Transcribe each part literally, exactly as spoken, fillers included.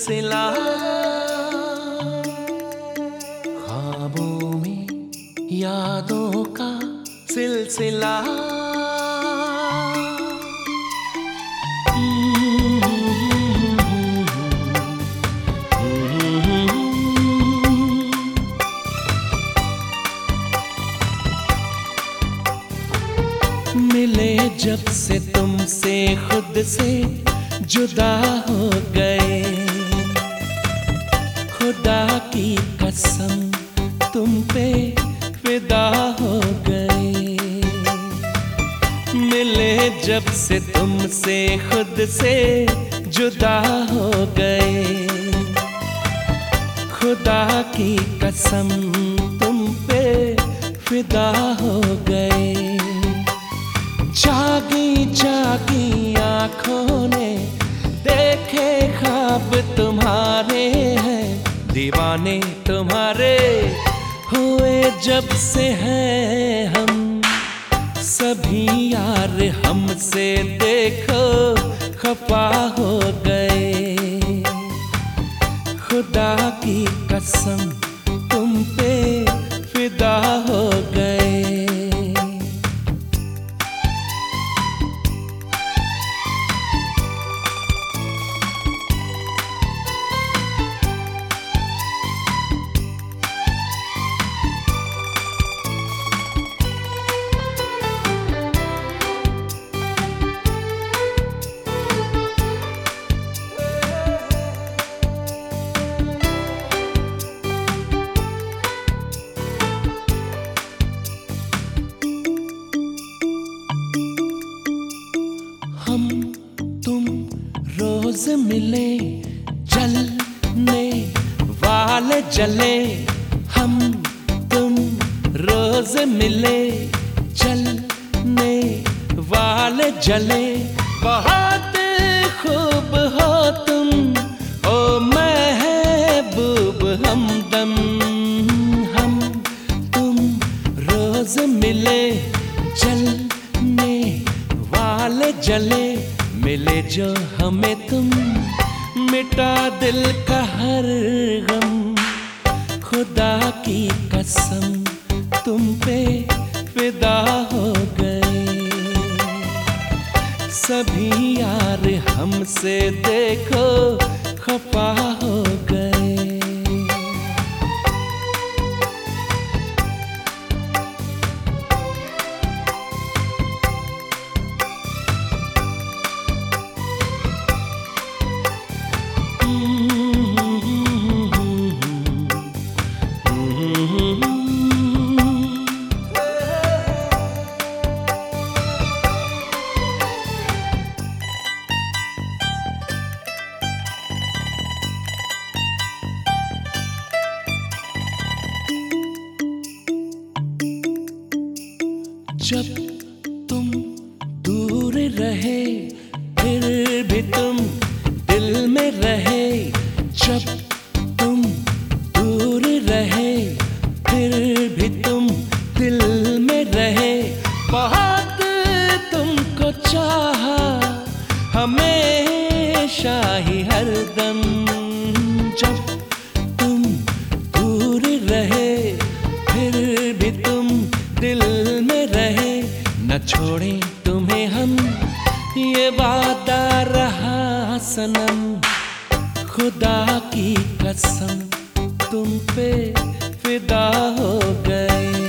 सिलसिला, ख्वाबों में यादों का सिलसिला। मिले जब से तुमसे खुद से जुदा हो गए, खुदा की कसम तुम पे फिदा हो गए। मिले जब से तुमसे खुद से जुदा हो गए, खुदा की कसम तुम पे फिदा हो गए। जागी जागी आँखों ने देखे ख्वाब तुम्हारे हैं, दीवाने तुम्हारे हुए जब से हैं हम। सभी यार हमसे देखो खफा हो गए, खुदा की कसम तुम पे फिदा हो गए। हम तुम रोज मिले, जलने वाले जले। हम तुम रोज मिले, जलने वाले जले। बहुत खूब हो तुम ओ महबूब हमदम। हम तुम रोज मिले, जलने वाले जले। मिले जो हमें तुम, मिटा दिल का हर गम। खुदा की कसम तुम पे फिदा हो गए। सभी यार हमसे देखो खफा हो गए। जब तुम दूर रहे फिर भी तुम दिल में रहे। जब तुम दूर रहे फिर भी तुम दिल में रहे। बहुत तुमको चाहा हमेशा ही हरदम। जब तुम दूर रहे फिर भी तुम दिल में रहे। न छोड़े तुम्हें हम ये वादा रहा सनम। खुदा की कसम तुम पे फिदा हो गए।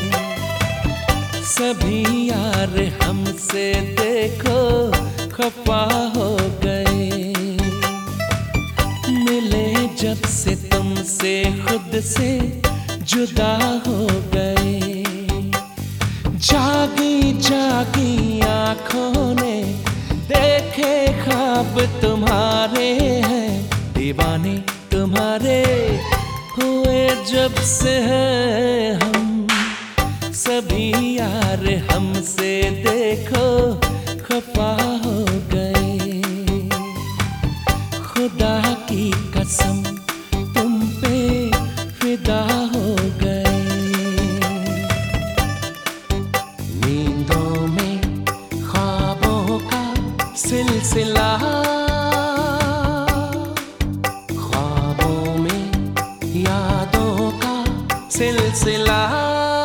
सभी यार हमसे देखो खफा हो गए। मिले जब से तुमसे खुद से जुदा हो गए। जागी जागी आँखों ने देखे ख्वाब तुम्हारे हैं, दीवाने तुम्हारे हुए जब से हैं हम। सभी यार हमसे देखो खफा हो गए। खुदा की कसम तुम पे फिदा हो गए। नींदों में ख्वाबों का सिलसिला, बातों का सिलसिला